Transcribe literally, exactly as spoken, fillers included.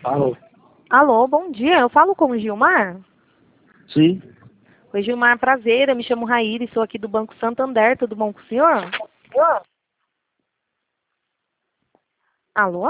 Alô? Alô, bom dia. Eu falo com o Gilmar? Sim? Oi, Gilmar, prazer. Eu me chamo Raíra e sou aqui do Banco Santander. Tudo bom com o senhor? Alô?